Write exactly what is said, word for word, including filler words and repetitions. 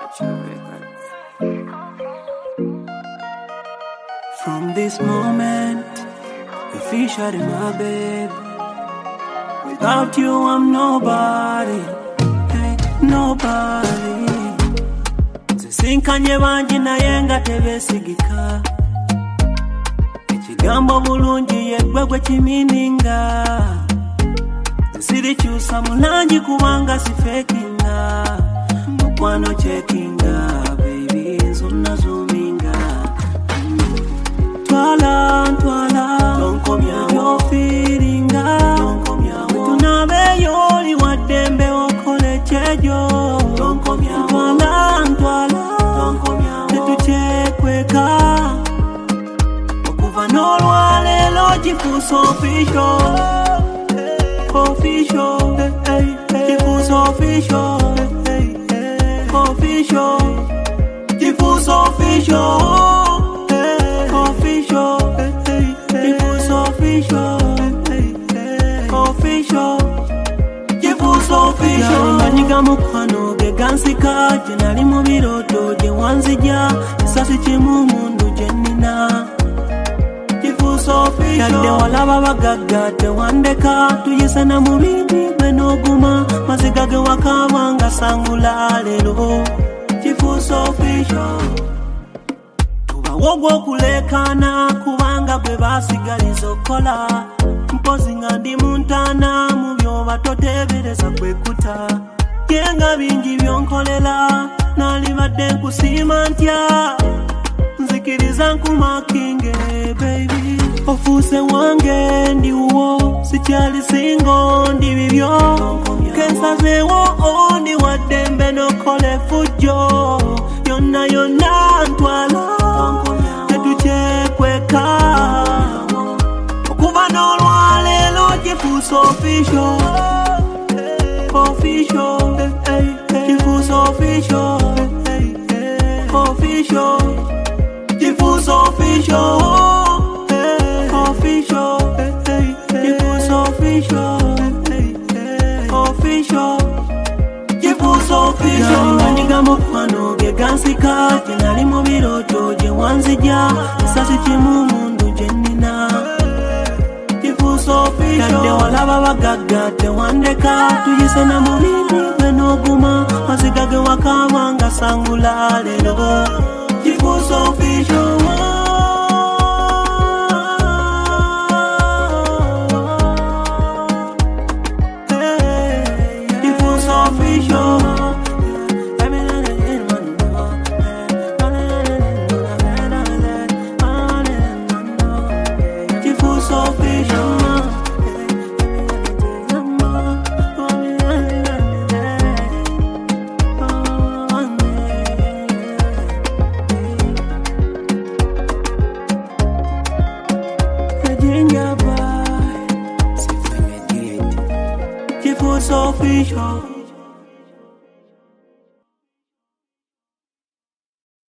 From this moment, officially my babe. Without you, I'm nobody. Hey, nobody. Nzisinkanye banji naye nga tebesigika. Ekigambo bulungi yeggwe gwe kimininga. Sirikyusa mulangi kubanga sifekinga. Mukwano chekinga, baby, nzuna zoominga. Twala, twala, don't come here, you're feeling don't come here, tunabe yoli wadembe okole chejo. Don't come here, twala, twala, don't come here, tetuchekweka. Okuva n'olwale logi fuso official, official, hey, hey, fuso official, hey, hey, official, fuso official. Official, it was official, official, it was official. Naniga mukwano ge gansika, je nali mu biroto je wanzija, esasi kimu mundu je nina. It was official. Yadde walaba bagagga tewandeka, tuyisana mu bindi benoguma, maziga ge wakabanga sangula lero. It was official. Wogwo kulekana kubanga gwe basigaliza okola. Mpozi nga ndi muntana mu byoba totebereza kwekuta. Yenga bingi byonkolela nalibadde nkusiima ntya. Nzikiriza nkumakinge baby. Ofuuse wange ndi wuwo sikyali singo ndi bibyo. Kensazeewo ndi waddembe nokole fujjo. Yonna yonna ntwala tetuchekweka. Okuva n'olwale logi fuso official, official, kifuso official, official, kifuso official, official, kifuso official, official, kifuso official. Naniga mukwano ge gansika, je nali mu biroto je wanzija, esasi kimu mundu je nina. Kifuso official. Yadde walaba bagagga tewandeka, tuyisana mu bindi benoguma, maziga ge wakabanga sangula lero. Kifuso official. Kifuso official. Official.